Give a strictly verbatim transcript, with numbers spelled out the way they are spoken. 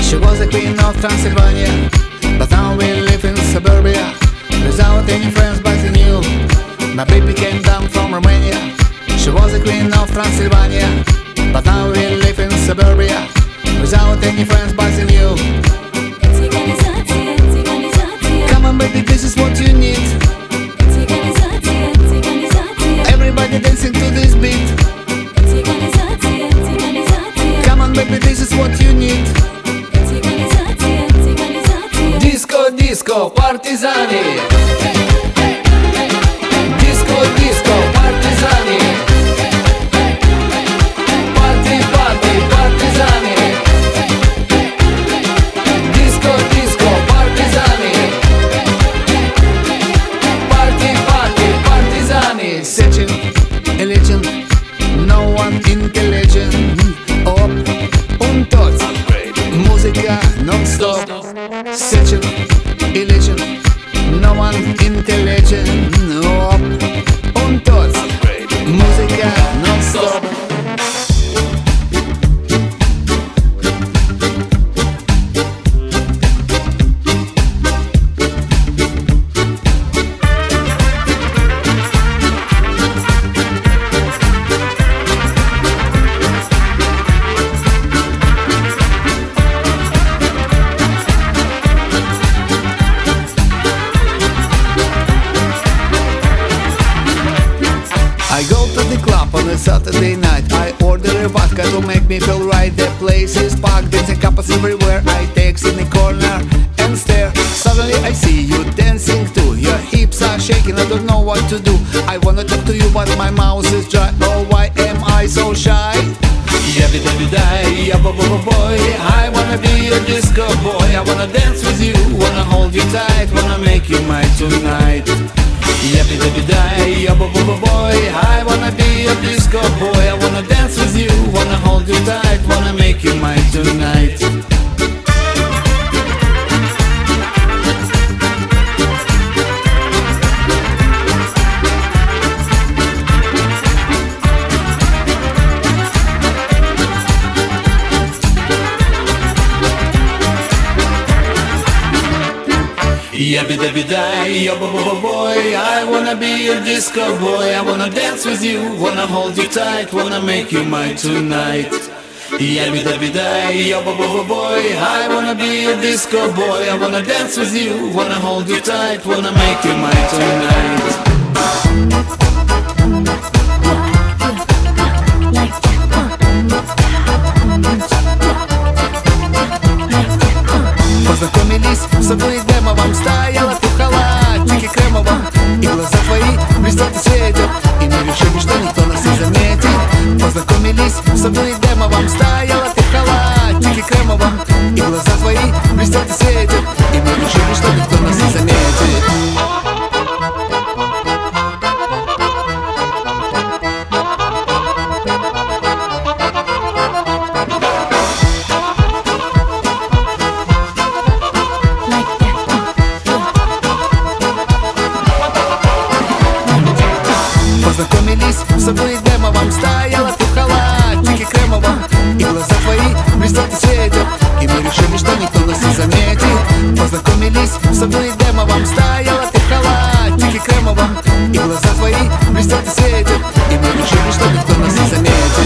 She was the queen of Transylvania, but now we live in suburbia, without any friends but in you. My baby came down from Romania. She was the queen of Transylvania, but now we live in suburbia, without any friends but in you. Come on baby, this is what you need. Everybody dancing to this beat. Come on baby, this is what you need. Disco, disco, partizani. Disco, disco, partizani. Party, party, partizani. Disco, disco, partizani. Party, party, partizani. Searching a legend, no one intelligent. Оп, un tot, muzica non-stop. Searching a legend, no one intelligent. Оп, un tot, muzica non-stop. I go to the club on a Saturday night. I order a vodka to make me feel right. The place is packed, dancing couples everywhere. I take in the corner and stare. Suddenly I see you dancing too. Your hips are shaking, I don't know what to do. I wanna talk to you but my mouth is dry. Oh, why am I so shy? Every day we die, yeah, bo bo bo boy. I wanna be a disco boy. I wanna dance with you, wanna hold you tight, wanna make you mine tonight. Every day we die, yeah, bo bo bo boy. I wanna be a disco boy. I wanna dance with you, wanna hold you tight, wanna make you mine tonight. Every day we die, yeah, bo bo bo boy. I wanna be a disco boy. I wanna dance with you, wanna hold you tight, wanna make you mine tonight. Every day we die, yeah, bo bo bo boy. I wanna be a disco boy. I wanna dance with you, wanna hold you tight, wanna make you mine tonight. Познакомились в саду Эдемовом. Стояла ты в халатике кремовом, и глаза твои блестят и светят, и мы решили, что никто нас не заметит. Познакомились в саду Эдемовом. Стояла ты в халатике кремовом, и глаза твои блестят и светят, и мы решили, что никто нас не заметит. Познакомились в саду Эдемовом. Стояла ты в халатике кремовом, и глаза твои блестят и светят, и мы решили, что никто нас не заметит. Познакомились в саду Эдемовом. Стояла ты в халатике кремовом, и глаза твои блестят и светят, и мы решили, что никто нас не заметит.